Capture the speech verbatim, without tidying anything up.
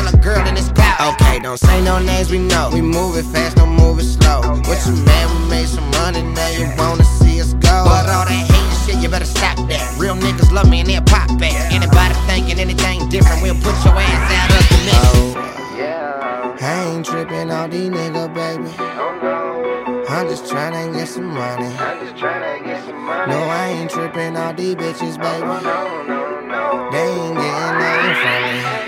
a girl in this cloud. Okay, don't say no names, we know. We move it fast, don't move it slow. What you mad, we made some money, now you wanna see us go. But all that hate shit, you better stop that. Real niggas love me and they'll pop back. Anybody thinking anything different, we'll put your ass out of the mix. Oh, I ain't tripping on these niggas, baby. I'm just tryna get some money. No, I ain't tripping on these bitches, baby. They ain't getting nothing from me.